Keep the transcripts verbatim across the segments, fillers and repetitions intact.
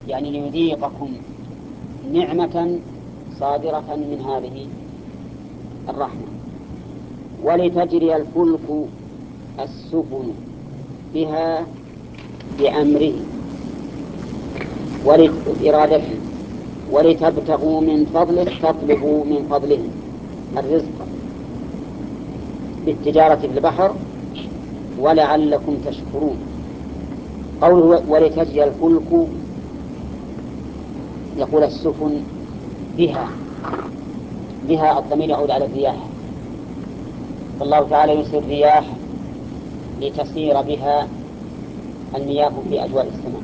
يعني ليذيقكم نعمة صادرة من هذه الرحمة، ولتجري الفلك السفن بها بأمره ولإرادته ولتبتغوا من فضله، تطلبوا من فضله الرزق بالتجارة في البحر ولعلكم تشكرون. قوله ولتجري الفلك، يقول السفن بها، بها الضمير يعود على الرياح، فالله تعالى يرسل الرياح لتسير بها المياه في أجواء السماء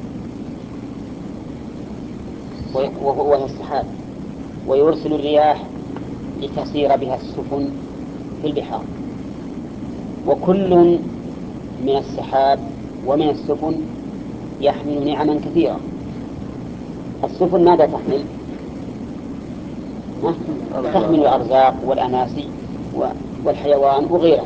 وهو السحاب، ويرسل الرياح لتسير بها السفن في البحار. وكل من السحاب ومن السفن يحمل نعما كثيرة. السفن ماذا تحمل؟ تحمل الأرزاق والأناسي والحيوان وغيرها.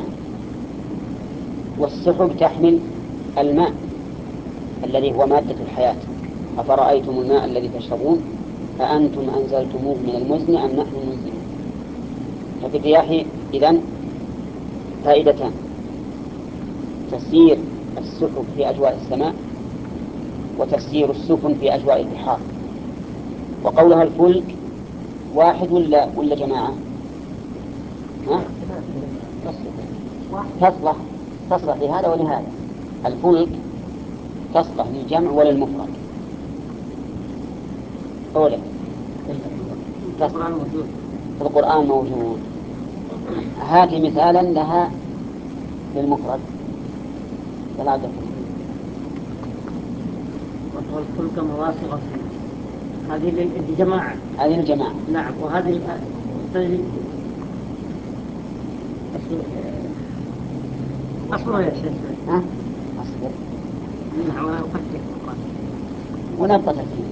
والسحب تحمل الماء الذي هو مادة الحياة. أفرأيتم الماء الذي تشربون أأنتم أنزلتموه من المزن أم نحن المنزلون. ففي الرياح إذن فائدتان: تسيير السحب في أجواء السماء، وتسيير السفن في أجواء البحار. وقولها الفلك واحد ولا ولا جماعة؟ ها؟ تصلح تصلح لهذا ولهذا. الفلك تصلح للجمع وللمفرد. أولا في القرآن موجود. هات مثالا لها للمفرد. فلا تفهم. والفلك مواصغة هذه الجماعة، هذه الجماعة نعم. وهذه تجري أصبر يا شيخ. ها؟ أصبر. نعم. وأقدر ونبقى تفهم.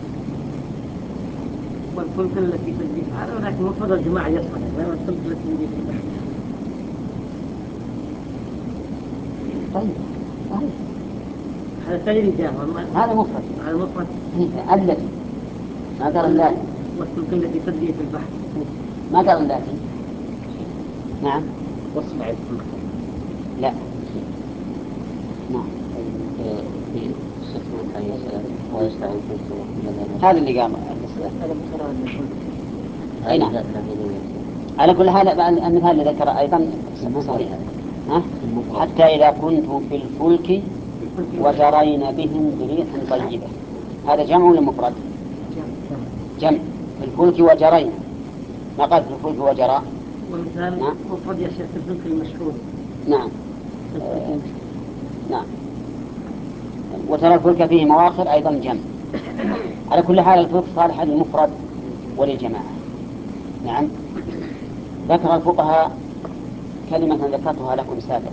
والفلك التي تجري في هذا، ولكن مفرد الجماعة يصلح غير الفلك التي تجري في البحر. طيب هذا تجري جاه، هذا مفرد. هذا مفرد الذي ما قال اللاتي. والفلك التي تجري في البحر ما قال اللاتي. نعم. واصنع الفلك. لا. نعم. هذا اللي قال. أي نعم. على كل حال المثال اللي ذكر أيضا صحيح. حتى إذا كنتم في الفلك وجرين بهم بريح طيبة. هذا جمع ولا مفرد؟ جمع. في الفلك وجرين. ما قال في الفلك وجرى. ومثال نعم. مفرد يشير في الفلك المشحون. نعم. آه. نعم. وترى الفلك فيه مواخر أيضا جمع. على كل حال الفلك صالح للمفرد وللجماعة. نعم. ذكر الفقهاء كلمة ذكرتها لكم سابقا،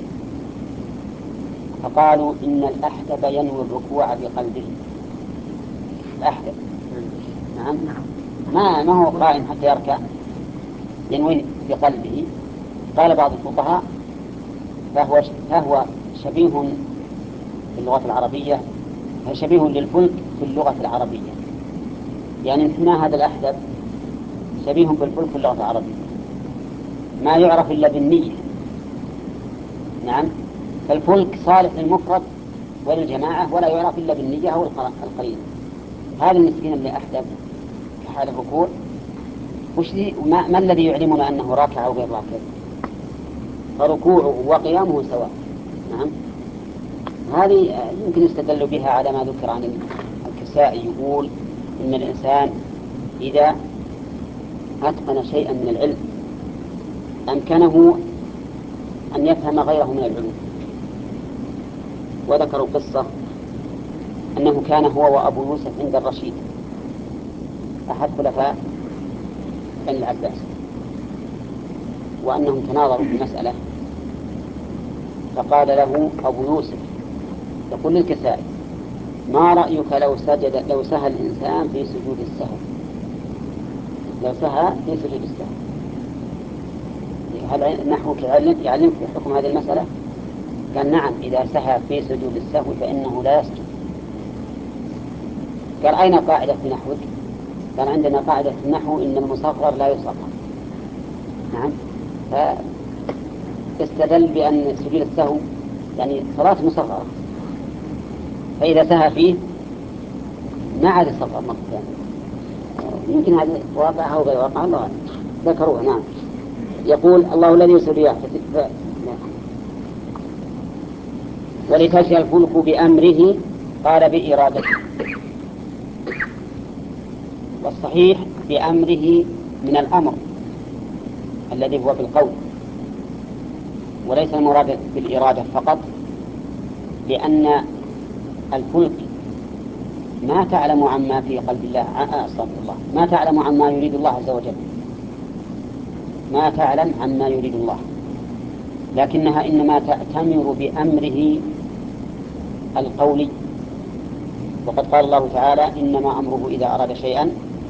فقالوا إن الأحدب ينوي الركوع بقلبه. الأحدب نعم ما ما هو قائم حتى يركع، ينوي بقلبه. قال بعض الفقهاء فهو فهو شبيه في اللغة العربية، شبيه للفلك في اللغة العربية. يعني هنا هذا الأحدب شبيه بالفلك في اللغة العربية، ما يعرف إلا بالنية. نعم. فالفلك صالح للمفرد وللجماعة ولا يعرف إلا بالنية أو القرينة. هذا المسكين اللي أحدب في حال الركوع وش ما, ما الذي يعلمنا أنه راكع أو غير راكع؟ فركوعه وقيامه سواء. نعم. هذه يمكن يستدل بها على ما ذكر عن الكسائي، يقول إن الإنسان إذا أتقن شيئا من العلم أمكنه أن يفهم غيره من العلوم. وذكروا قصة أنه كان هو وأبو يوسف عند الرشيد أحد خلفاء بني العباس، وأنهم تناظروا في مسألة، فقال له أبو يوسف يقول للكسائي: ما رأيك لو سجد لو سهى الإنسان في سجود السهو؟ لو سهى في سجود السهو، هل نحوك يعلمك بحكم هذه المسألة؟ قال: نعم، إذا سهى في سجود السهو فإنه لا يسجد. قال أين قاعدة في نحوك؟ قال عندنا قاعدة في النحو إن المصغر لا يصغر. نعم. فاستدل بأن سجود السهو يعني صلاة مصغرة، فإذا سهى فيه ما عاد يصغر مرة ثانية. يمكن هذا واقع أو غير واقع، الله أعلم. ذكروه. نعم. يقول الله الذي يرسل الرياح ولتجري الفلك بأمره، قال بإرادته، والصحيح بأمره من الأمر الذي هو بالقول، وليس المراد بالإرادة فقط، لأن الفلك ما تعلم عما في قلب الله، أستغفر الله، ما تعلم عما يريد الله عز وجل، ما تعلم عما يريد الله، لكنها إنما تأتمر بأمره القولي. وقد قال الله تعالى إنما أمره إذا أراد شيئا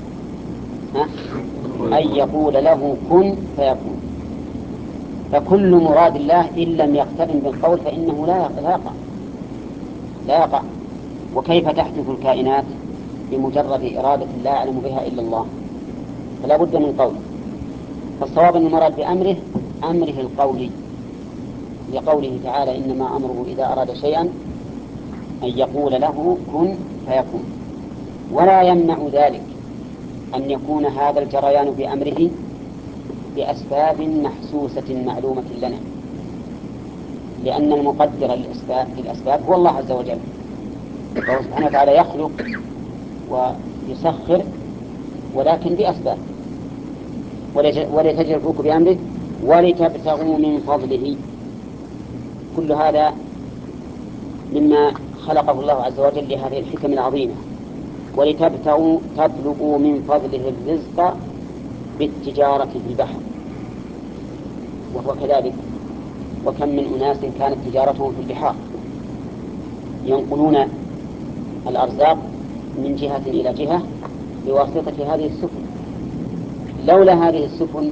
أن يقول له كن فيكون. فكل مراد الله إن لم يقترن بالقول فإنه لا يقع لا يقع. وكيف تحدث الكائنات بمجرد إرادة لا يعلم بها إلا الله؟ فلا بد من قول. فالصواب أن المراد بأمره أمره القولي، لقوله تعالى إنما أمره إذا أراد شيئا أن يقول له كن فيكون. ولا يمنع ذلك أن يكون هذا الجريان بأمره بأسباب محسوسة معلومة لنا، لأن المقدر للأسباب هو الله عز وجل، فهو سبحانه وتعالى يخلق ويسخر ولكن بأسباب. ولتجري الفلك بأمره ولتبتغوا من فضله، كل هذا مما خلقه الله عز وجل لهذه الحكم العظيمة. ولتبتغوا تطلبوا من فضله الرزق بالتجارة في البحر، وهو كذلك. وكم من أناس كانت تجارتهم في البحار ينقلون الأرزاق من جهة إلى جهة بواسطة هذه السفن. لولا هذه السفن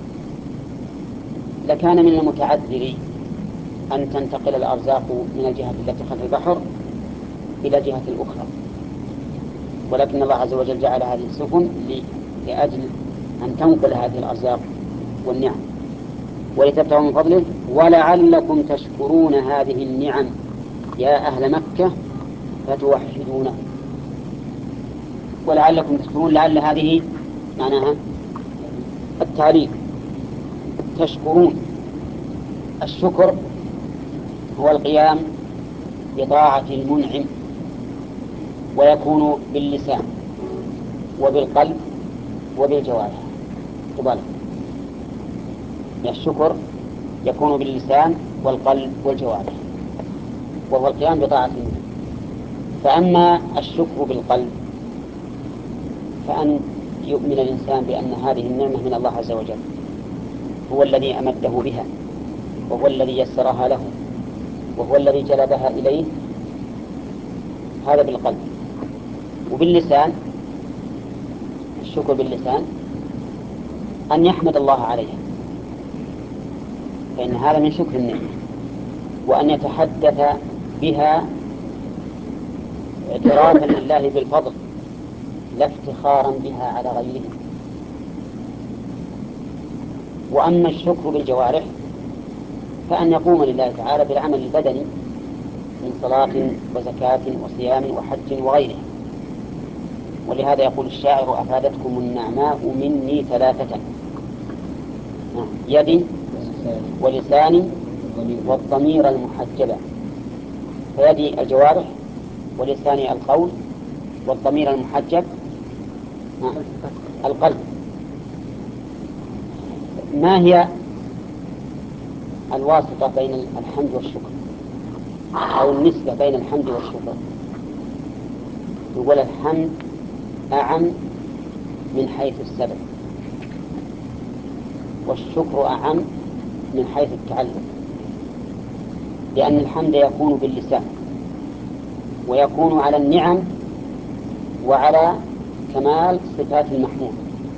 لكان من المتعذر أن تنتقل الأرزاق من الجهة التي خلف البحر إلى جهة الأخرى، ولكن الله عز وجل جعل هذه السفن لأجل أن تنقل هذه الأرزاق والنعم. ولتبتغوا من فضله ولعلكم تشكرون هذه النعم يا أهل مكة فتوحدونه. ولعلكم تشكرون، لعل هذه معناها التعليل. تشكرون، الشكر هو القيام بطاعة المنعم، ويكون باللسان وبالقلب وبالجوارح. تبالغ. الشكر يكون باللسان والقلب والجوارح، وهو القيام بطاعة المنعم. فأما الشكر بالقلب فأن يؤمن الإنسان بأن هذه النعمة من الله عز وجل، هو الذي أمده بها، وهو الذي يسرها له، وهو الذي جلبها إليه. هذا بالقلب. وباللسان، الشكر باللسان أن يحمد الله عليها، فإن هذا من شكر النعمة، وأن يتحدث بها اعترافا لله بالفضل لا افتخارا بها على غيره. وأما الشكر بالجوارح فأن يقوم لله تعالى بالعمل البدني من صلاة وزكاة وصيام وحج وغيره. ولهذا يقول الشاعر أفادتكم النعماء مني ثلاثة: يدي ولساني والضمير المحجبة. فيدي الجوارح، ولساني القول، والضمير المحجب القلب. ما هي الواسطة بين الحمد والشكر، أو النسبة بين الحمد والشكر؟ يقول الحمد أعم من حيث السبب، والشكر أعم من حيث التعلق، لأن الحمد يكون باللسان ويكون على النعم وعلى كمال صفات المحمود.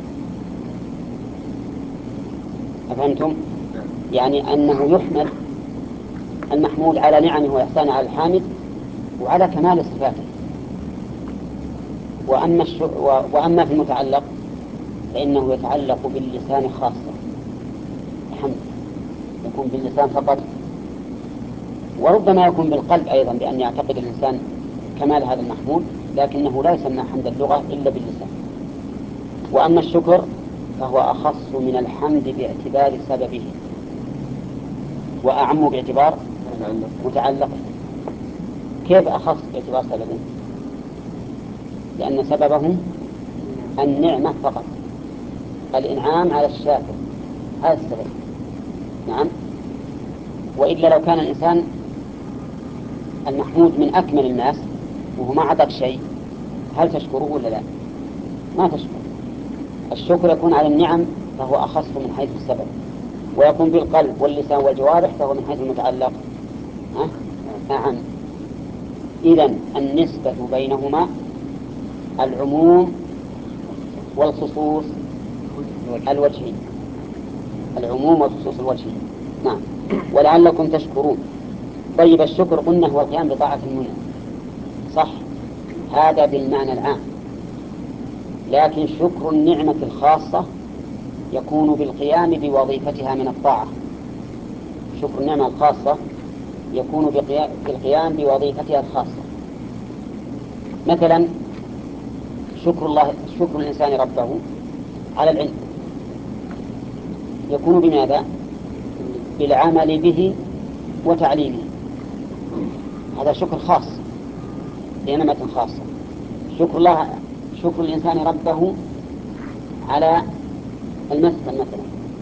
أفهمتم؟ يعني أنه يحمد المحمود على نعمه وإحسانه على الحامد وعلى كمال صفاته. وأما, الش... و... وأما في المتعلق فإنه يتعلق باللسان خاصة. الحمد يكون باللسان فقط، وربما يكون بالقلب أيضا، بأن يعتقد الإنسان كمال هذا المحمود، لكنه لا يسمى حمد اللغة إلا باللسان. وأما الشكر فهو أخص من الحمد باعتبار سببه، وأعم باعتبار متعلقه. كيف أخص باعتبار سببه؟ لأن سببه النعمة فقط، الإنعام على الشاكر، هذا السبب. نعم. وإلا لو كان الإنسان المحمود من أكمل الناس وهو ما عطاك شيء، هل تشكره ولا لا؟ ما تشكر. الشكر يكون على النعم فهو أخص من حيث السبب، ويكون بالقلب واللسان والجوارح فهو من حيث المتعلق. ها؟ نعم. إذن النسبة بينهما العموم والخصوص الوجهي، العموم والخصوص الوجهي. نعم. ولعلكم تشكرون. طيب الشكر قلنا هو القيام بطاعة المنعم، صح؟ هذا بالمعنى العام. لكن شكر النعمة الخاصة يكون بالقيام بوظيفتها من الطاعة. شكر النعمة الخاصة يكون بالقيام بوظيفتها الخاصة. مثلا شكر الله، شكر الإنسان ربه على العلم يكون بماذا؟ بالعمل به وتعليمه. هذا شكر خاص بنعمة خاصة. شكر الله، شكر الإنسان ربه على المسكن مثلا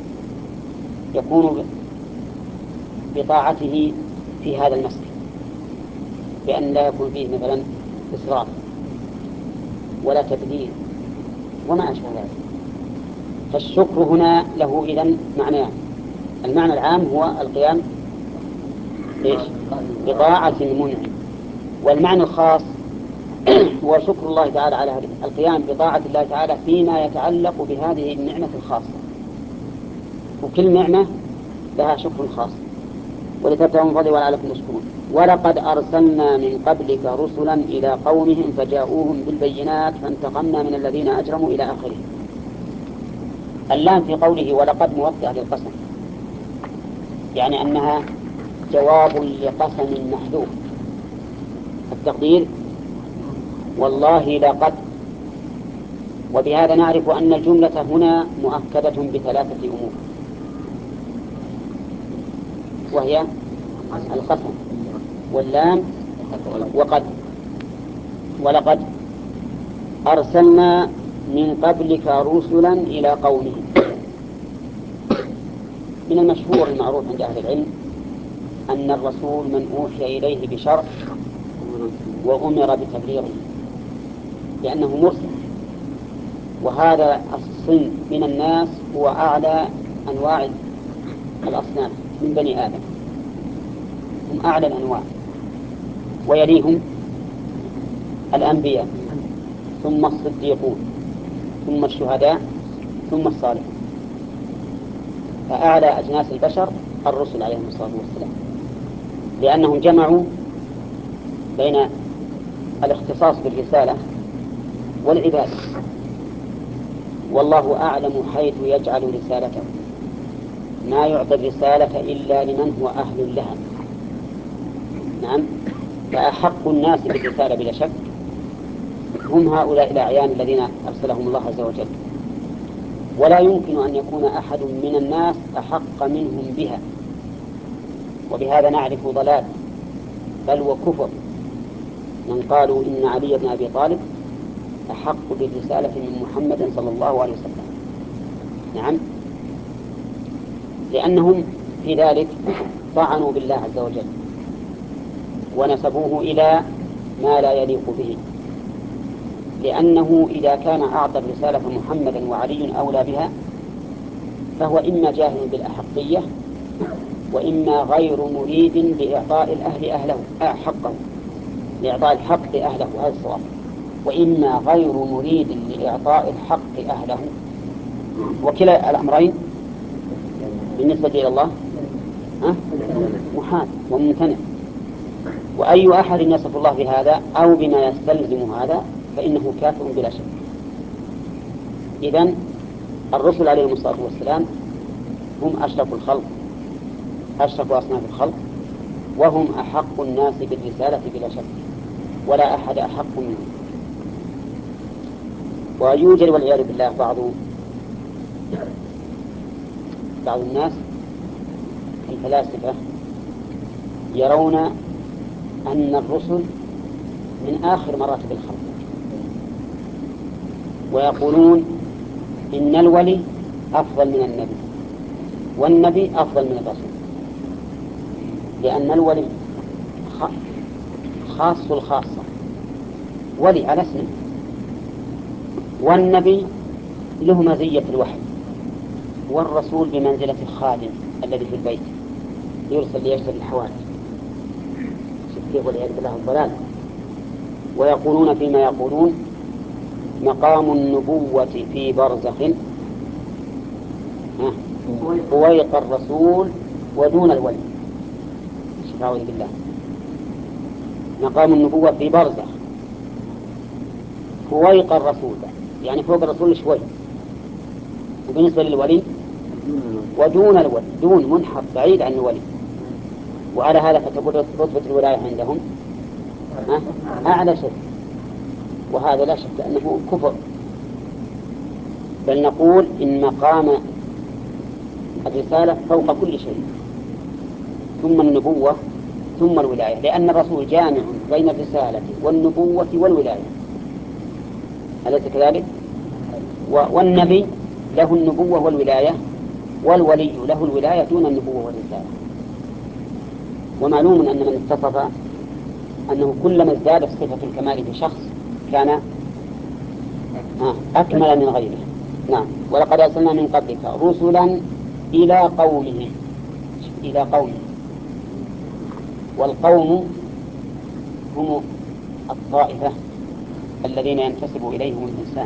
يكون بطاعته في هذا المسكن، بأن لا يكون فيه مثلا إسراف ولا تبذير وما أشبه ذلك. فالشكر هنا له إذن معنيان. المعنى العام هو القيام إيش؟ بطاعة المنعم، والمعنى الخاص هو شكر الله تعالى على هذه القيام بطاعة الله تعالى فيما يتعلق بهذه النعمة الخاصة. وكل نعمة لها شكر خاص. ولتبتغوا من فضله ولعلكم تشكرون. ولقد أرسلنا من قبلك رسلا إلى قومهم فجاءوهم بالبينات فانتقمنا من الذين أجرموا إلى آخره. اللام في قوله ولقد موطئة للقسم، يعني أنها جواب لقسم محذوف. التقدير والله لقد. وبهذا نعرف أن الجملة هنا مؤكدة بثلاثة أمور، وهي القسم واللام وقد. ولقد أرسلنا من قبلك رسلا إلى قومهم. من المشهور المعروف عند أهل العلم أن الرسول من أوحي إليه بشرع وأمر بتبليغه لأنه مرسل. وهذا الصنف من الناس هو أعلى أنواع الأصناف من بني آدم، هم أعلى الأنواع، ويليهم الأنبياء ثم الصديقون ثم الشهداء ثم الصالحون. فأعلى أجناس البشر الرسل عليهم الصلاة والسلام، لأنهم جمعوا بين الاختصاص بالرسالة والعبادة. والله أعلم حيث يجعل رسالته، ما يعطي الرسالة إلا لمن هو أهل لها. نعم. فأحق الناس بالرسالة بلا شك هم هؤلاء الأعيان الذين أرسلهم الله عز وجل، ولا يمكن أن يكون أحد من الناس أحق منهم بها. وبهذا نعرف ضلال بل وكفر من قالوا إن علي بن أبي طالب أحق بالرسالة من محمد صلى الله عليه وسلم. نعم. لأنهم في ذلك طعنوا بالله عز وجل ونسبوه إلى ما لا يليق به، لأنه إذا كان أعطى الرسالة محمدا وعلي أولى بها فهو إما جاهل بالأحقية وإما غير مريد لإعطاء الأهل أهله حقه، لإعطاء الحق أهله، هذا الصواب، وإما غير مريد لإعطاء الحق أهله. وكلا الأمرين بالنسبة إلى الله محال وممتنع. وأي أحد يصف الله بهذا أو بما يستلزم هذا فإنه كافر بلا شك. إذن الرسل عليهم الصلاة والسلام هم أشرف الخلق، أشرف أصناف الخلق، وهم أحق الناس بالرسالة بلا شك، ولا أحد أحق منهم. ويوجد والعياذ بالله بعض بعض الناس الفلاسفة يرون أن الرسل من آخر مراتب الخلق، ويقولون إن الولي أفضل من النبي، والنبي أفضل من الرسول، لأن الولي خاص الخاصة، ولي على اسمه، والنبي له مزية الوحي، والرسول بمنزلة الخادم الذي في البيت يرسل ليشتري الحوائج. شكيه والعياذ بالله الضلال. ويقولون فيما يقولون مقام النبوة في برزخ فويق الرسول ودون الولي. شفاعه بالله. مقام النبوة في برزخ فويق الرسول، يعني فوق الرسول شوي، وبالنسبة للولي ودون الولي، دون منحط بعيد عن الولي. وعلى هذا فتكون رتبة الولاية عندهم أعلى شيء، وهذا لا شك أنه كفر. بل نقول إن مقام الرسالة فوق كل شيء، ثم النبوة ثم الولاية، لأن الرسول جامع بين الرسالة والنبوة والولاية، أليس كذلك؟ والنبي له النبوة والولاية، والولي له الولاية دون النبوة والرسالة. ومعلوم أن من اتصف أنه كلما ازدادت صفة الكمال في شخص كان أكمل من غيره. نعم. ولقد أرسلنا من قبلك رسلا إلى قومهم، إلى قومهم، والقوم هم الطائفة الذين ينتسب إليهم الإنسان،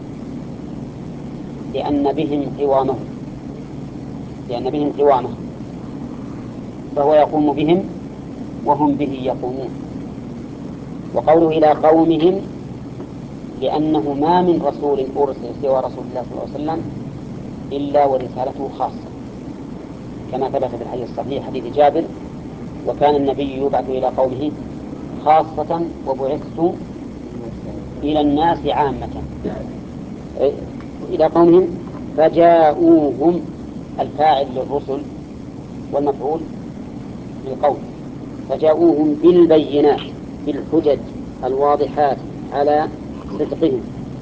لأن بهم قوامه، لأن بهم قوامه، فهو يقوم بهم وهم به يقومون. وقوله إلى قومهم لأنه ما من رسول أرسل سوى رسول الله صلى الله عليه وسلم إلا ورسالته خاصة، كما ثبت في الحديث الصحيح حديث جابر: وكان النبي يبعث إلى قومه خاصة وبعثت إلى الناس عامة. إلى قومهم فجاءوهم، الفاعل للرسل والمفعول للقوم، فجاءوهم بالبينات، بالحجج الواضحات على صدقهم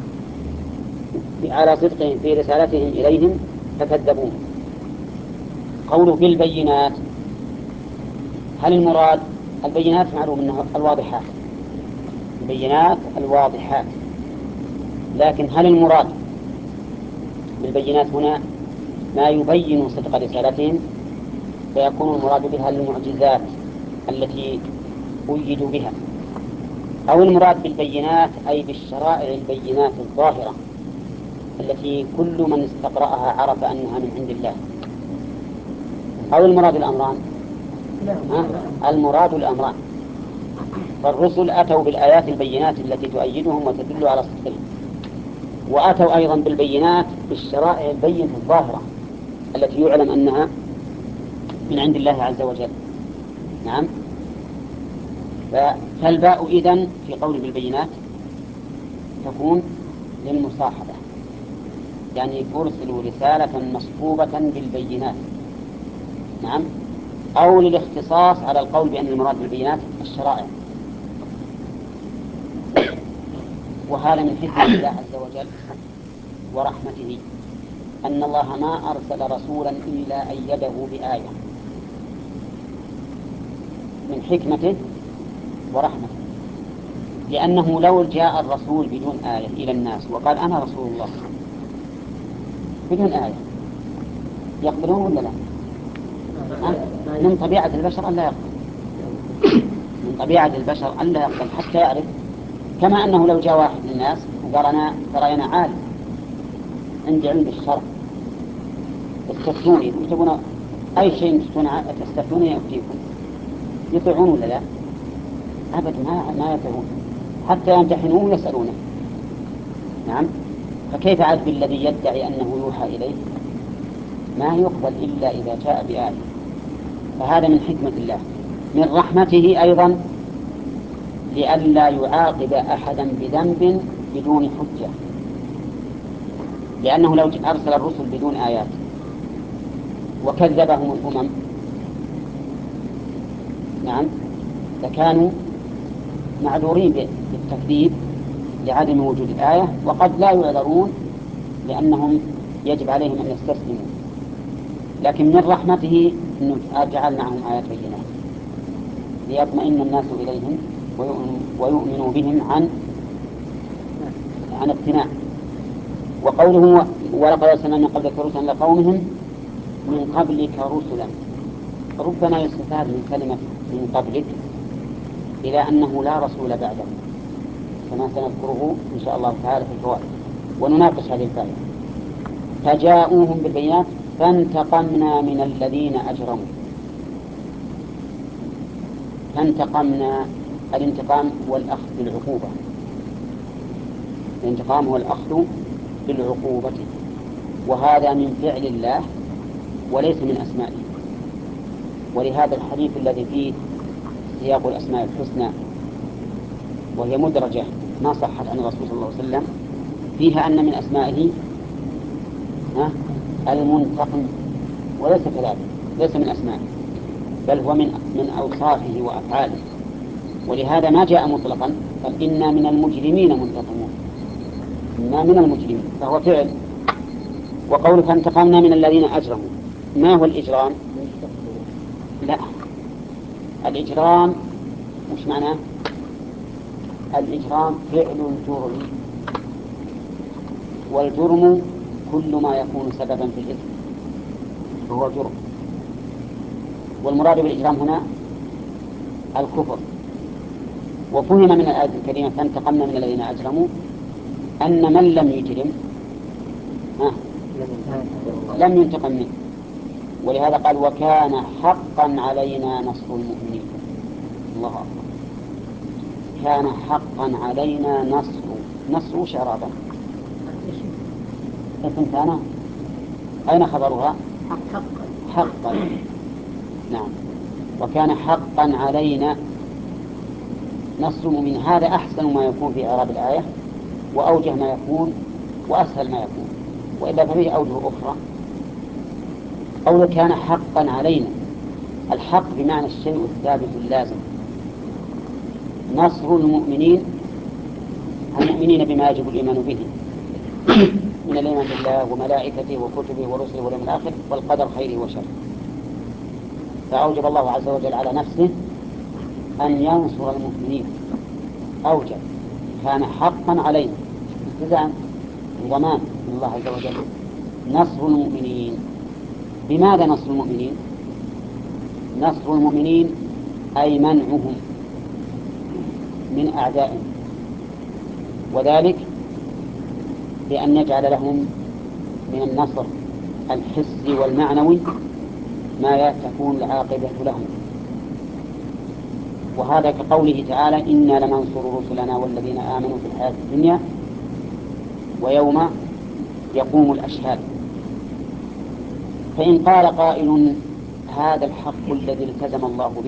على صدقهم في رسالتهم إليهم فكذبوهم. قوله بالبينات، هل المراد البينات؟ معلوم أنها الواضحات، البينات الواضحات، لكن هل المراد بالبينات هنا ما يبين صدق رسالتهم؟ فيكون المراد بها المعجزات التي أيدوا بها، أو المراد بالبينات أي بالشرائع البينات الظاهرة التي كل من استقرأها عرف أنها من عند الله، أو المراد الأمران؟ المراد الأمران. فالرسل أتوا بالآيات البينات التي تؤيدهم وتدل على صدقهم، وأتوا أيضا بالبينات بالشرائع البينة الظاهرة التي يعلم أنها من عند الله عز وجل. نعم. فالباء إذن في قول بالبينات تكون للمصاحبة، يعني أرسلوا رسالة مصحوبة بالبينات. نعم. أو للاختصاص على القول بأن المراد بالبينات الشرائع. وهذا من حكمة الله عز وجل ورحمته، أن الله ما أرسل رسولا إلا أيده بآية، من حكمته ورحمته. لأنه لو جاء الرسول بدون آية إلى الناس وقال أنا رسول الله بدون آية يقبلون ولا لا؟ من طبيعة البشر أن لا يقبل، من طبيعة البشر أن لا يقبل حتى يعرف. كما أنه لو جاء واحد من الناس وقال أنا ترى أنا عالم عندي علم بالشرع استفتوني، وتبون أي شيء تستفتوني أفتيكم، يطيعون ولا لا؟ أبدا ما ما يطيعون، حتى يمتحنوه ويسألونه. نعم. فكيف عاد بالذي يدعي أنه يوحى إليه؟ ما يقبل إلا إذا جاء بآية. فهذا من حكمة الله، من رحمته أيضا لئلا يعاقب أحدا بذنب بدون حجة، لأنه لو أرسل الرسل بدون آيات وكذبهم الأمم نعم لكانوا معذورين بالتكذيب لعدم وجود الآية، وقد لا يعذرون لأنهم يجب عليهم أن يستسلموا. لكن من رحمته أنه جعل معهم آيات بينات ليطمئن الناس إليهم ويؤمنوا بهم عن عن اقتناع. وقوله ولقد أرسلنا من قبلك رسلا لقومهم من قبلك رسلا، ربما يستفاد من كلمة من قبلك إلى أنه لا رسول بعده، كما سنذكره إن شاء الله تعالى في الفوائد ونناقش هذه الفائدة. فجاءوهم بالبينات فانتقمنا من الذين أجرموا. فانتقمنا، الانتقام هو الأخذ بالعقوبة، الانتقام هو الأخذ بالعقوبة، وهذا من فعل الله وليس من أسمائه. ولهذا الحديث الذي فيه سياق الأسماء الحسنى وهي مدرجة ما صحت عن الرسول صلى الله عليه وسلم فيها أن من أسمائه المنتقم، وليس كذلك، ليس من أسمائه بل هو من من أوصافه وأفعاله. ولهذا ما جاء مطلقا قال إنا من المجرمين منتقمون، إنا من المجرمين، فهو فعل. وقول فانتقمنا من الذين أجرموا، ما هو الإجرام؟ لا، الإجرام مش معناه؟ الإجرام فعل الجرم، والجرم كل ما يكون سببا في الإثم فهو جرم. والمراد بالإجرام هنا الكفر. وفهم من الآية الكريمة فانتقمنا من الذين أجرموا أن من لم يجرم لم ينتقم منه، ولهذا قال وكان حقا علينا نصر المؤمنين. الله أكبر، كان حقا علينا نصر، نصر شرابا اسم كان، أين خبرها؟ حقا حقا نعم. وكان حقا علينا نصر المؤمنين، هذا أحسن ما يكون في إعراب الآية وأوجه ما يكون وأسهل ما يكون، وإلا ففيه أوجه أخرى. قوله كان حقا علينا، الحق بمعنى الشيء الثابت اللازم. نصر المؤمنين، المؤمنين بما يجب الإيمان به من الإيمان بالله وملائكته وكتبه ورسله واليوم الآخر والقدر خيره وشره. فأوجب الله عز وجل على نفسه أن ينصر المؤمنين، أوجب، كان حقا علينا التزام وضمان من الله عز وجل نصر المؤمنين. بماذا نصر المؤمنين؟ نصر المؤمنين أي منعهم من أعدائهم، وذلك بأن يجعل لهم من النصر الحسي والمعنوي ما تكون العاقبة لهم. وهذا كقوله تعالى إنا لننصر رسلنا والذين آمنوا في الحياة الدنيا ويوم يقوم الأشهاد. فإن قال قائل هذا الحق الذي التزم الله به،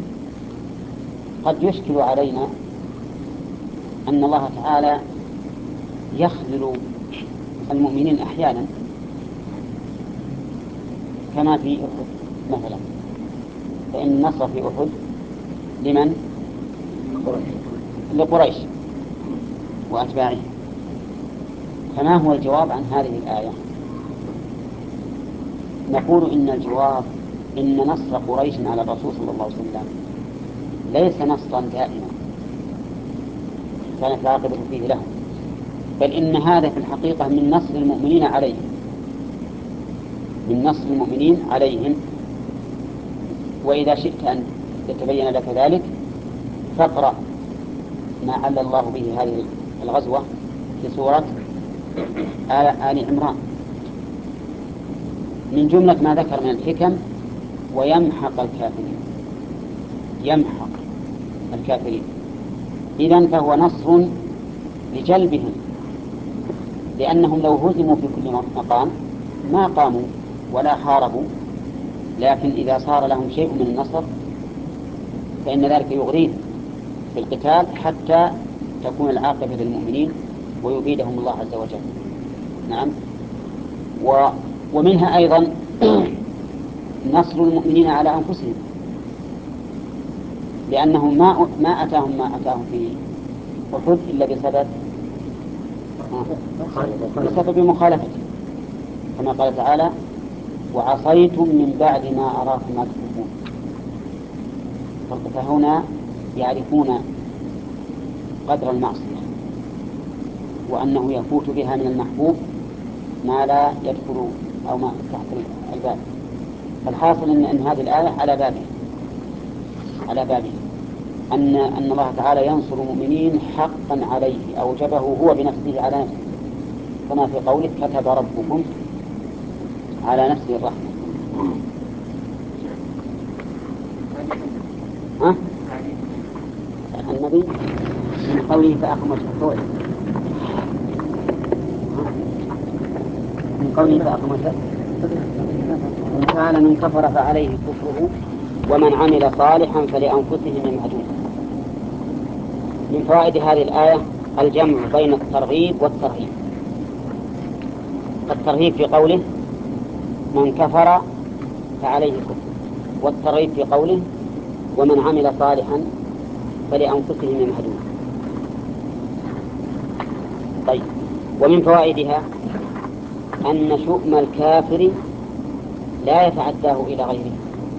قد يشكل علينا أن الله تعالى يخذل المؤمنين أحيانا، كما في أحد مثلا، فإن النصر في أحد لمن؟ لقريش وأتباعه. فما هو الجواب عن هذه الآية؟ نقول إن الجواب إن نصر قريش على الرسول صلى الله عليه وسلم ليس نصرا دائما كانت العاقبة فيه لهم، بل إن هذا في الحقيقة من نصر المؤمنين عليهم، من نصر المؤمنين عليهم. وإذا شئت أن يتبين لك ذلك فاقرأ ما علّ الله به هذه الغزوة في سورة آل عمران من جملة ما ذكر من الحكم ويمحق الكافرين، يمحق الكافرين. إذن فهو نصر لجلبهم لأنهم لو هزموا في كل مقام ما قاموا ولا حاربوا، لكن إذا صار لهم شيء من النصر فإن ذلك يغريهم في القتال حتى تكون العاقبة للمؤمنين ويبيدهم الله عز وجل. نعم. و ومنها أيضا نصر المؤمنين على أنفسهم، لأنهم ما ما أتاهم ما أتاهم في أحد إلا بسبب بسبب مخالفته، كما قال تعالى: وعصيتم من بعد ما أراكم ما تحبون. فهنا يعرفون قدر المعصية وأنه يفوت بها من المحبوب ما لا يدخل أو ما تحت الباب. فالحاصل إن, إن هذه الآية على بابه على بابه أن أن الله تعالى ينصر المؤمنين حقا عليه، أوجبه هو بنفسه على نفسه، كما في قوله: كتب ربكم على نفسه الرحمة. ها؟ النبي من قوله فأقم وجهك، من قوله فأقم وجهك قال: من كفر فعليه كفره ومن عمل صالحا فلأنفسهم يمهدون. من فوائد هذه الآية الجمع بين الترغيب والترهيب. الترهيب في قوله: من كفر فعليه كفر، والترغيب في قوله: ومن عمل صالحا فلأنفسهم يمهدون. طيب، ومن فوائدها أن شؤم الكافر لا يتعداه إلى غيره.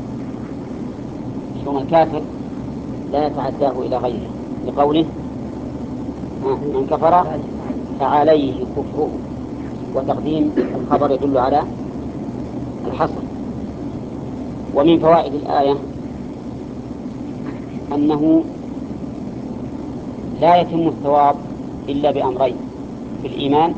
شؤم الكافر لا يتعداه إلى غيره، لقوله: من كفر فعليه كفره، وتقديم الخبر يدل على الحصر. ومن فوائد الآية أنه لا يتم الثواب إلا بأمرين: بالإيمان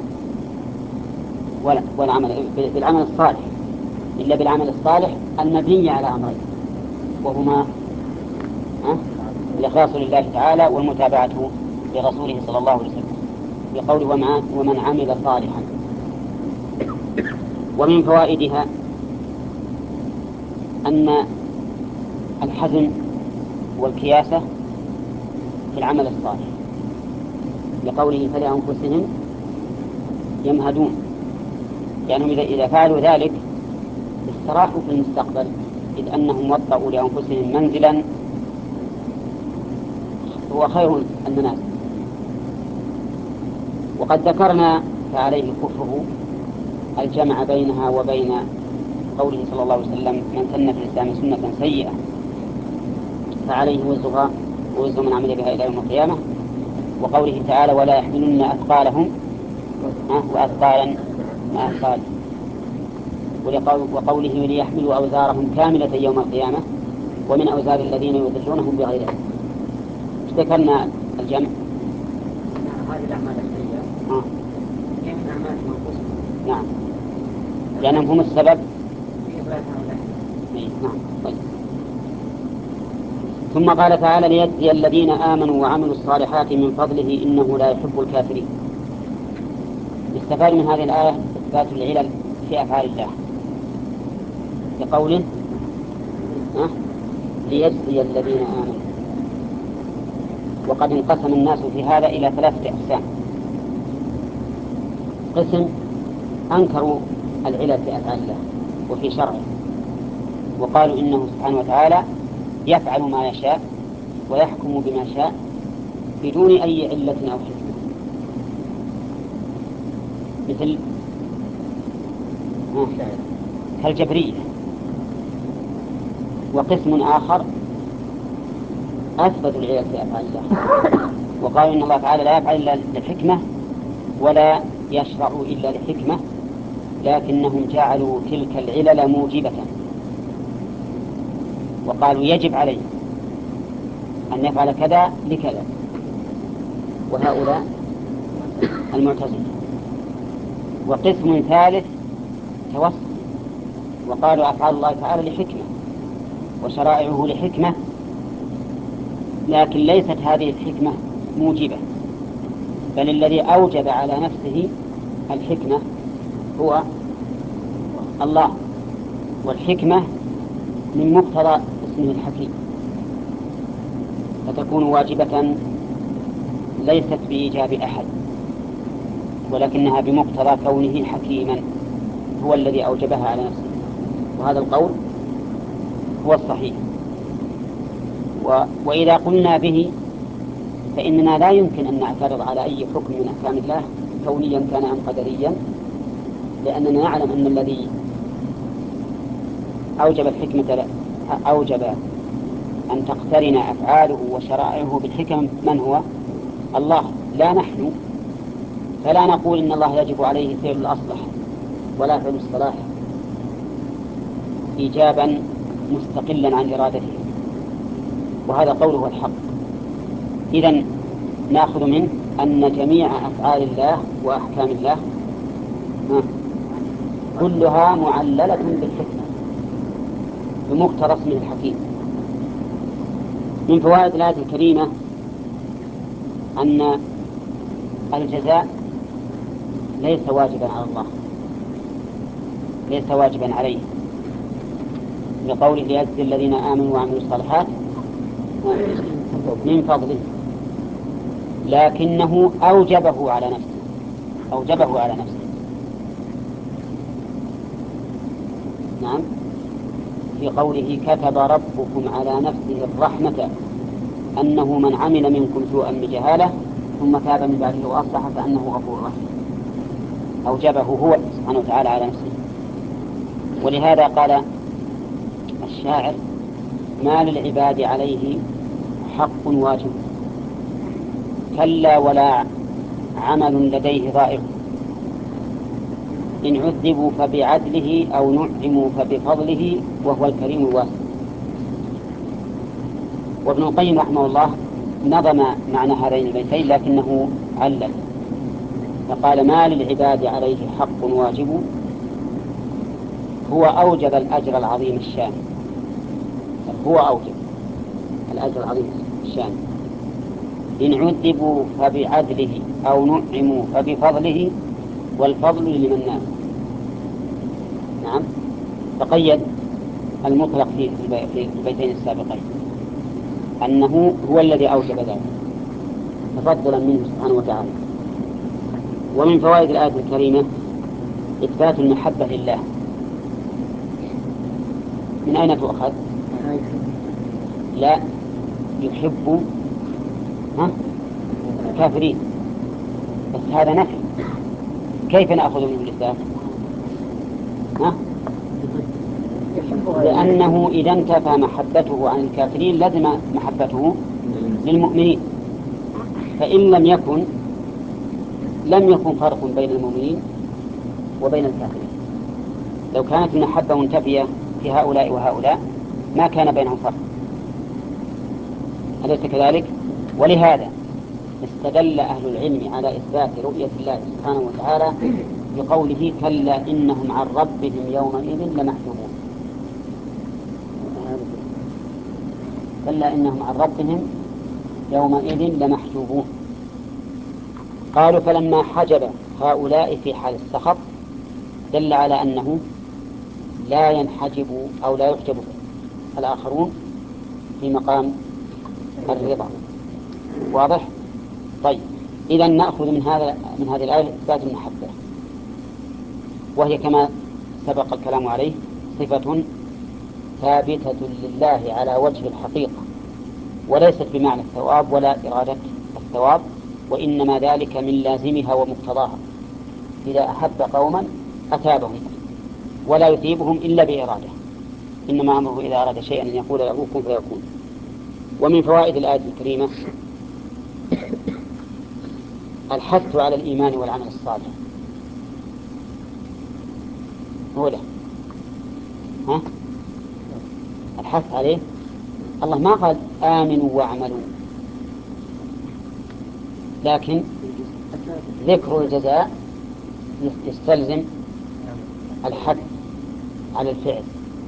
والعمل بالعمل الصالح، إلا بالعمل الصالح المبني على أمرين، وهما الإخلاص لله تعالى والمتابعة لرسوله صلى الله عليه وسلم، بقوله: ومن عمل صالحا. ومن فوائدها أن الحزم والكياسة في العمل الصالح، بقوله: فلأنفسهم يمهدون، لأنهم يعني إذا فعلوا ذلك استراحوا في المستقبل، إذ أنهم وضعوا لأنفسهم منزلا هو خير المنازل. وقد ذكرنا فعليه كفره الجمع بينها وبين قوله صلى الله عليه وسلم: من سن في الإسلام سنة سيئة فعليه وزرها ووزر من عمل بها إلى يوم القيامة، وقوله تعالى: ولا يحملن أثقالهم وأثقالا ما أثقال، وقوله: ليحملوا أوزارهم كاملة يوم القيامة ومن أوزار الذين يضلونهم بغير علم. ذكرنا الجمع هذه الأعمال السيئة آه. هي من أعمال منقوصة. نعم، لأنهم هم السبب في إبراز هؤلاء. نعم. طيب. ثم قال تعالى: ليجزي الذين آمنوا وعملوا الصالحات من فضله إنه لا يحب الكافرين. يستفاد من هذه الآية إثبات العلل في أفعال الله، بقوله: أه؟ ليجزي الذين آمنوا. وقد انقسم الناس في هذا إلى ثلاثة أقسام: قسم أنكروا العلل في أفعال الله وفي شرعه، وقالوا إنه سبحانه وتعالى يفعل ما يشاء ويحكم بما شاء بدون أي علة أو حكمة، مثل كالجبرية. وقسم آخر أثبتوا العلل في أفعال الله وقالوا إن الله تعالى لا يفعل إلا لحكمة ولا يشرع إلا لحكمة، لكنهم جعلوا تلك العلل موجبة، وقالوا يجب عليه أن يفعل كذا لكذا. وهؤلاء المعتزلة. وقسم ثالث توسط وقالوا أفعال الله تعالى لحكمة وشرائعه لحكمة، لكن ليست هذه الحكمة موجبة، بل الذي أوجب على نفسه الحكمة هو الله، والحكمة من مقتضى اسمه الحكيم، فتكون واجبة ليست بإيجاب أحد، ولكنها بمقتضى كونه حكيما، هو الذي أوجبها على نفسه. وهذا القول هو الصحيح. و... وإذا قلنا به فإننا لا يمكن أن نعترض على أي حكم من أحكام الله كونيا كان أم قدريا، لأننا نعلم أن الذي أوجب الحكمة أوجب أن تقترن أفعاله وشرائعه بالحكم من هو؟ الله، لا نحن. فلا نقول إن الله يجب عليه فعل الأصلح ولا فعل الصلاح إيجابا مستقلا عن إرادته، وهذا قوله الحق. إذن نأخذ منه أن جميع أفعال الله وأحكام الله كلها معللة بالحكمة بمقتضى اسمه الحكيم. من فوائد الآية الكريمة أن الجزاء ليس واجبا على الله، ليس واجبا عليه، لقوله ليجزي الذين آمنوا وعملوا الصالحات من فضله، لكنه أوجبه على نفسه، أوجبه على نفسه. نعم، في قوله كتب ربكم على نفسه الرحمة أنه من عمل منكم سوءا بجهالة ثم تاب من بعده وأصلح فأنه غفور رحيم، أوجبه هو سبحانه وتعالى على نفسه. ولهذا قال الشاعر ما للعباد عليه حق واجب، كلا ولا عمل لديه ضائر، إن عذبوا فبعدله أو نعموا فبفضله وهو الكريم الواسع. وابن القيم رحمه الله نظم معنى هذين البيتين لكنه علل فقال ما للعباد عليه حق واجب، هو أوجب الأجر العظيم الشان، هو أوجب الأجر العظيم الشان، إن عذبوا فبعدله أو نعموا فبفضله والفضل لمن نام. نعم، فقيد المطلق في البيتين السابقين أنه هو الذي أوجب ذلك تفضلا منه سبحانه وتعالى. ومن فوائد الآية الكريمة إثبات المحبة لله. من أين تؤخذ؟ لا يحب ها؟ الكافرين، بس هذا نفي، كيف نأخذ منه الإثبات؟ ها؟ لأنه إذا انتفى محبته عن الكافرين لزم محبته للمؤمنين، فإن لم يكن لم يكن فرق بين المؤمنين وبين الكافرين. لو كانت المحبة منتفية في هؤلاء وهؤلاء ما كان بينهم فرق، أليس كذلك؟ ولهذا استدل أهل العلم على إثبات رؤية الله سبحانه وتعالى بقوله كلا إنهم عن ربهم يومئذ لمحجوبون. كلا إنهم عن ربهم يومئذ لمحجوبون. قالوا فلما حجب هؤلاء في حال السخط دل على أنه لا ينحجب أو لا يحجب الآخرون في مقام الرضا. واضح؟ طيب، إذا نأخذ من هذا من هذه الآية إثبات المحبة، وهي كما سبق الكلام عليه صفة ثابتة لله على وجه الحقيقة، وليست بمعنى الثواب ولا إرادة الثواب، وإنما ذلك من لازمها ومقتضاها. إذا أحب قوما أثابهم ولا يثيبهم إلا بإرادة، إنما أمره إذا أراد شيئا أن يقول له كن فيكون. ومن فوائد الآية الكريمة الحث على الإيمان والعمل الصالح. أولا ها؟ الحث عليه، الله ما قال آمنوا واعملوا، لكن ذكر الجزاء يستلزم الحث على الفعل،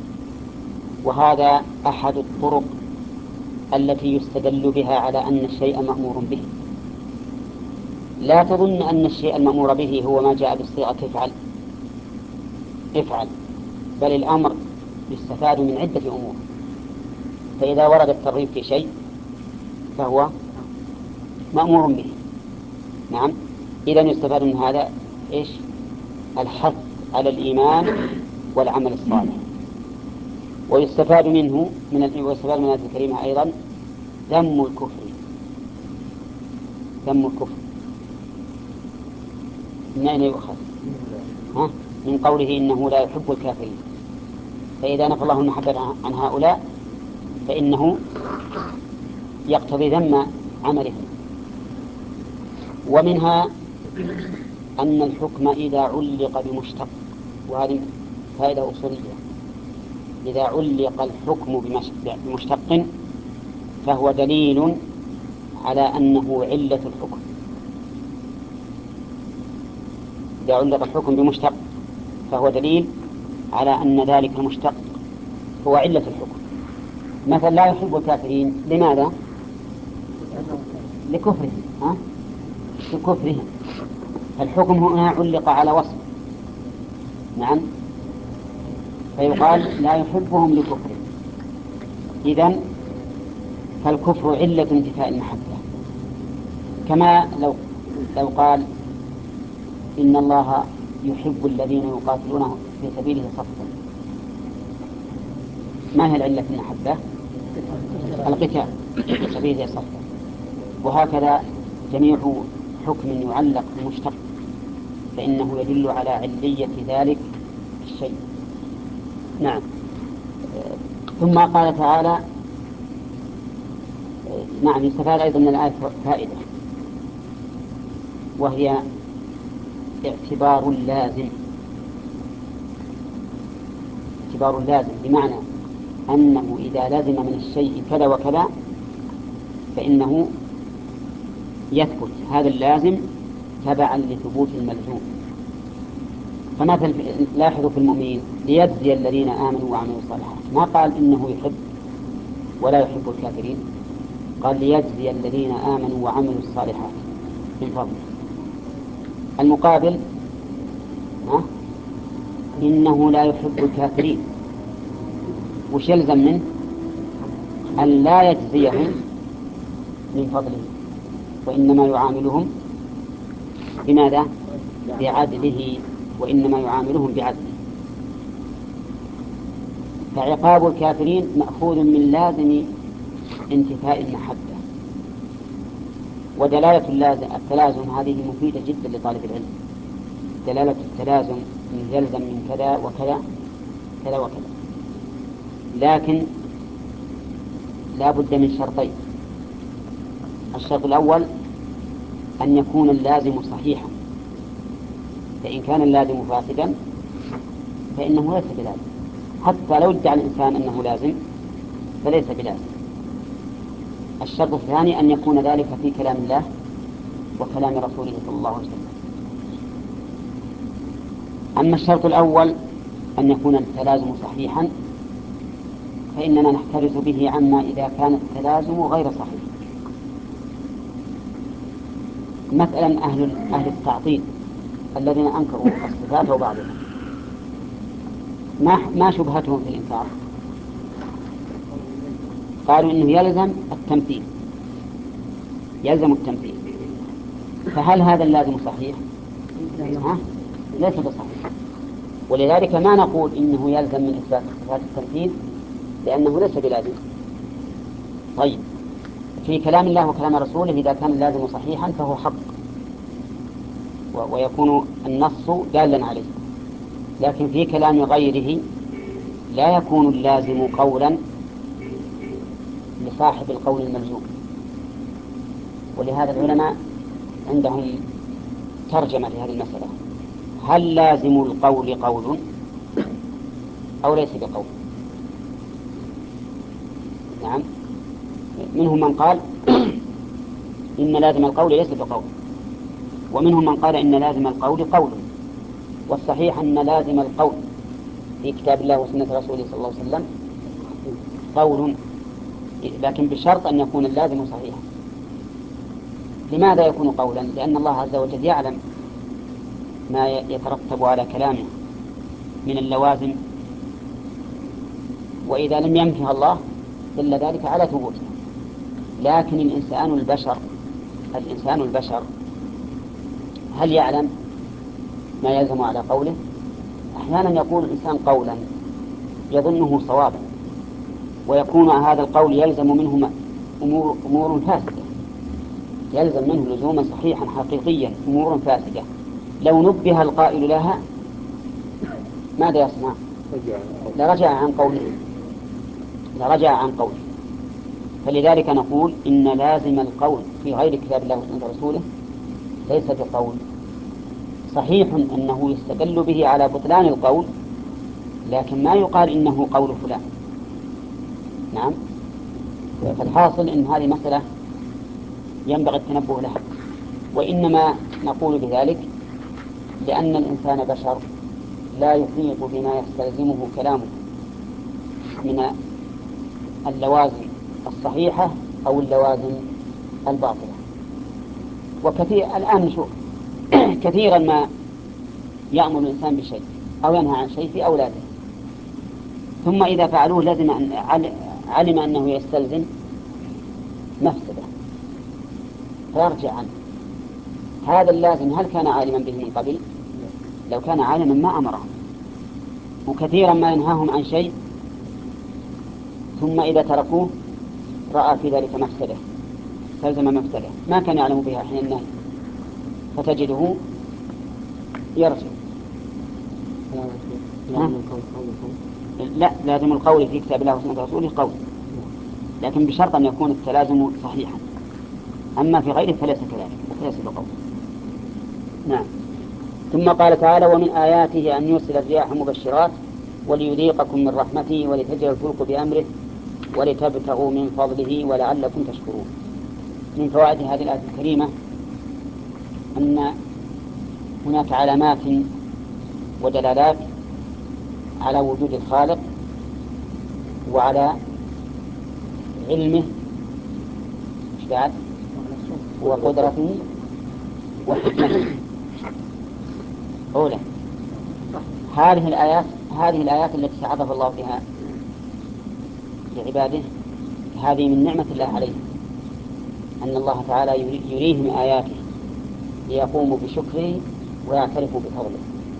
وهذا أحد الطرق التي يستدل بها على أن الشيء مأمور به، لا تظن أن الشيء المأمور به هو ما جاء بالصيغة افعل افعل، بل الأمر يستفاد من عدة أمور. فإذا ورد الترغيب في شيء فهو مأمور به. نعم، إذا يستفاد من هذا إيش؟ الحث على الإيمان والعمل الصالح. ويستفاد منه من ويستفاد من الآية الكريمة أيضا ذم الكفر، ذم الكفر من أين يؤخذ؟ ها؟ من قوله إنه لا يحب الكافرين. فإذا نفى الله المحبة عن هؤلاء فإنه يقتضي ذم عملهم. ومنها أن الحكم إذا علق بمشتق، وهذه فائدة أصولية، إذا علق الحكم بمشتق فهو دليل على أنه علة الحكم. إذا علق الحكم بمشتق فهو دليل على أن ذلك المشتق هو علة الحكم. مثلا لا يحب الكافرين، لماذا؟ لكفرهم، ها؟ لكفرهم. الحكم هنا علق على وصف، نعم، فيقال لا يحبهم لكفرهم. إذن فالكفر علة انتفاء المحبة. كما لو لو قال إن الله يحب الذين يقاتلونه في سبيله صفا، ما هي العلة في المحبة؟ القتال في سبيله صفا. وهكذا جميع حكم يعلق بمشتق فإنه يدل على علية ذلك الشيء. نعم. ثم قال تعالى، نعم، يستفاد أيضا من الآية فائدة، وهي اعتبار اللازم. اعتبار اللازم بمعنى أنه إذا لازم من الشيء كذا وكذا فإنه يثبت هذا اللازم تبعا لثبوت الملزوم. فمثلا لاحظوا في المؤمنين ليجزي الذين آمنوا وعملوا الصالحات، ما قال إنه يحب ولا يحب الكافرين، قال ليجزي الذين آمنوا وعملوا الصالحات من فضله. المقابل ها؟ إنه لا يحب الكافرين، وش يلزم منه؟ أن لا يجزيهم من فضله، وإنما يعاملهم بماذا؟ بعدله، وإنما يعاملهم بعدله. فعقاب الكافرين مأخوذ من لازم انتفاء المحبة. ودلالة اللازم التلازم هذه مفيدة جدا لطالب العلم، دلالة التلازم من يلزم من كذا وكذا كذا وكذا. لكن لا بد من شرطين. الشرط الأول أن يكون اللازم صحيحا، فإن كان اللازم فاسدا فإنه ليس بلازم، حتى لو ادعى الإنسان أنه لازم فليس بلازم. الشرط الثاني أن يكون ذلك في كلام الله وكلام رسوله صلى الله عليه وسلم. أما الشرط الأول أن يكون التلازم صحيحا فإننا نحترز به عما إذا كان التلازم غير صحيح. مثلا أهل, أهل التعطيل الذين أنكروا الصفات وبعضها، ما, ما شبهتهم في الإنكار؟ قالوا إنه يلزم التمثيل، يلزم التمثيل. فهل هذا اللازم صحيح؟ ها؟ ليس بصحيح. ولذلك ما نقول إنه يلزم من إثبات صفات التمثيل لأنه ليس بلازم. طيب، في كلام الله وكلام رسوله إذا كان اللازم صحيحا فهو حق ويكون النص دالا عليه. لكن في كلام غيره لا يكون اللازم قولا لصاحب القول الملزوم. ولهذا العلماء عندهم ترجمة لهذه المسألة: هل لازم القول قول أو ليس بقول؟ نعم، منهم من قال إن لازم القول ليس بقول، ومنهم من قال إن لازم القول قول. والصحيح أن لازم القول في كتاب الله وسنة رسوله صلى الله عليه وسلم قول، لكن بشرط أن يكون اللازم صحيحا. لماذا يكون قولا؟ لأن الله عز وجل يعلم ما يترتب على كلامه من اللوازم، وإذا لم ينفها الله دل ذلك على ثبوته. لكن الإنسان البشر الإنسان البشر هل يعلم ما يلزم على قوله؟ أحيانا يقول الإنسان قولا يظنه صوابا، ويكون هذا القول يلزم منه أمور, أمور فاسدة، يلزم منه لزوما صحيحا حقيقيا أمور فاسدة. لو نبه القائل لها ماذا يصنع؟ لرجع عن قوله لرجع عن قوله فلذلك نقول إن لازم القول في غير كتاب الله وسنة رسوله ليس بقول. صحيح أنه يستدل به على بطلان القول، لكن ما يقال إنه قول فلان. نعم. فالحاصل إن هذه مسألة ينبغي التنبه لها، وإنما نقول بذلك لأن الإنسان بشر لا يحيط بما يستلزمه كلامه من اللوازم الصحيحة أو اللوازم الباطلة. وكثير الآن نشوف كثيرا ما يأمر الإنسان بشيء أو ينهى عن شيء في أولاده، ثم إذا فعلوه لازم أن علم أنه يستلزم مفسدة فيرجع عنه. هذا اللازم هل كان عالما به من قبل؟ لو كان عالما ما أمره. وكثيرا ما ينهاهم عن شيء ثم إذا تركوه رأى في ذلك مفسدة فلزم مفسدة ما كان يعلم بها حين النهي، فتجده يرجع. لا، لازم القول في كتاب الله وسنة رسوله قول، لكن بشرط أن يكون التلازم صحيحا. أما في غيره فليس كذلك، فليس بقول. نعم. ثم قال تعالى: ومن آياته أن يرسل الرياح مبشرات وليذيقكم من رحمته ولتجري الفلك بأمره ولتبتغوا من فضله ولعلكم تشكرون. من فوائد هذه الآية الكريمة أن هناك علامات ودلالات على وجود الخالق وعلى علمه وقدرته وحكمته. أولا هذه الآيات هذه الآيات التي تعرف الله بها لعباده هذه من نعمة الله عليه، أن الله تعالى يريهم آياته ليقوموا بشكره ويعترفوا بفضله.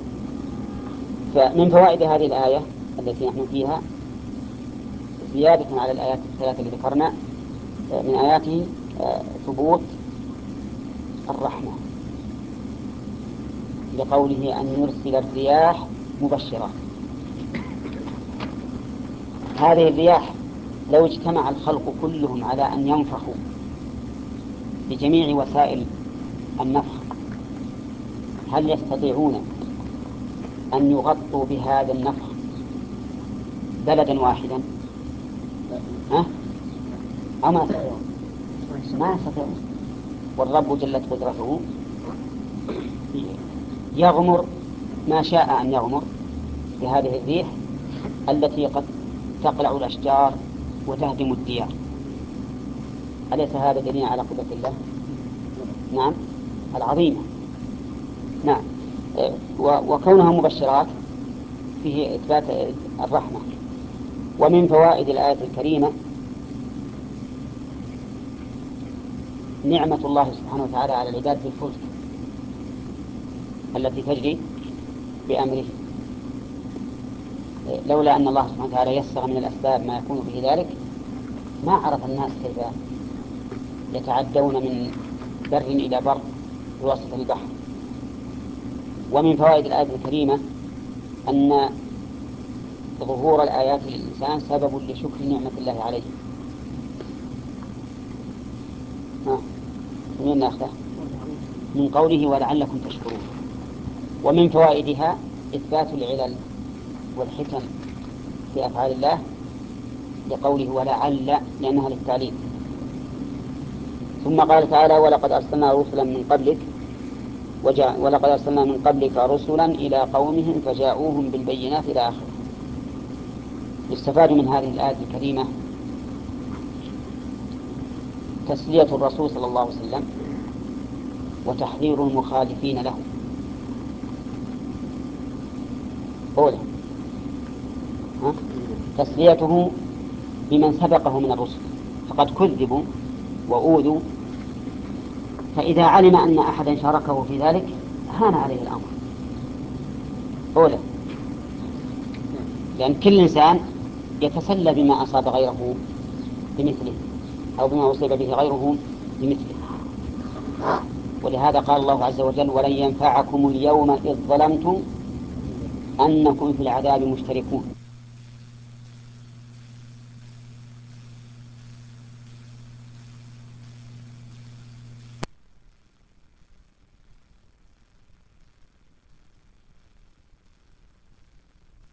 فمن فوائد هذه الآية التي نحن فيها زيادة على الآيات الثلاثة اللي ذكرنا، من آياته ثبوت الرحمة لقوله أن يرسل الرياح مبشرات. هذه الرياح لو اجتمع الخلق كلهم على أن ينفخوا بجميع وسائل النفخ هل يستطيعون أن يغطوا بهذا النفخ بلدا واحدا؟ ها؟ أما يستطيعون؟ ما يستطيعون. والرب جلت قدرته يغمر ما شاء أن يغمر بهذه الريح التي قد تقلع الأشجار وتهدم الديار. أليس هذا دليل على قدرة الله؟ نعم، العظيمة. نعم. وكونها مبشرات فيه إثبات الرحمة. ومن فوائد الآية الكريمة نعمة الله سبحانه وتعالى على العباد بالفلك التي تجري بأمره. لولا أن الله سبحانه وتعالى يسر من الأسباب ما يكون به ذلك ما عرف الناس كيف يتعدون من بر إلى بر بواسطة البحر. ومن فوائد الآية الكريمة أن ظهور الآيات للإنسان سبب لشكر نعمة الله عليه. ها من ناخذه من قوله ولعلكم تشكرون. ومن فوائدها إثبات العلل والحكم في أفعال الله لقوله ولعل لأنها للتعليل. ثم قال تعالى: ولقد أرسلنا رسلا من قبلك وجاء ولقد أرسلنا من قبلك رسلا إلى قومهم فجاءوهم بالبينات إلى آخره. يستفاد من هذه الآية الكريمة تسلية الرسول صلى الله عليه وسلم وتحذير المخالفين له. أولى تسليته بمن سبقه من الرسل فقد كذبوا وأوذوا، فإذا علم أن أحدا شاركه في ذلك هان عليه الأمر. أولى لأن كل إنسان يتسلى بما أصاب غيره بمثله أو بما أصيب به غيره بمثله. ولهذا قال الله عز وجل ولن ينفعكم اليوم إذ ظلمتم أنكم في العذاب مشتركون.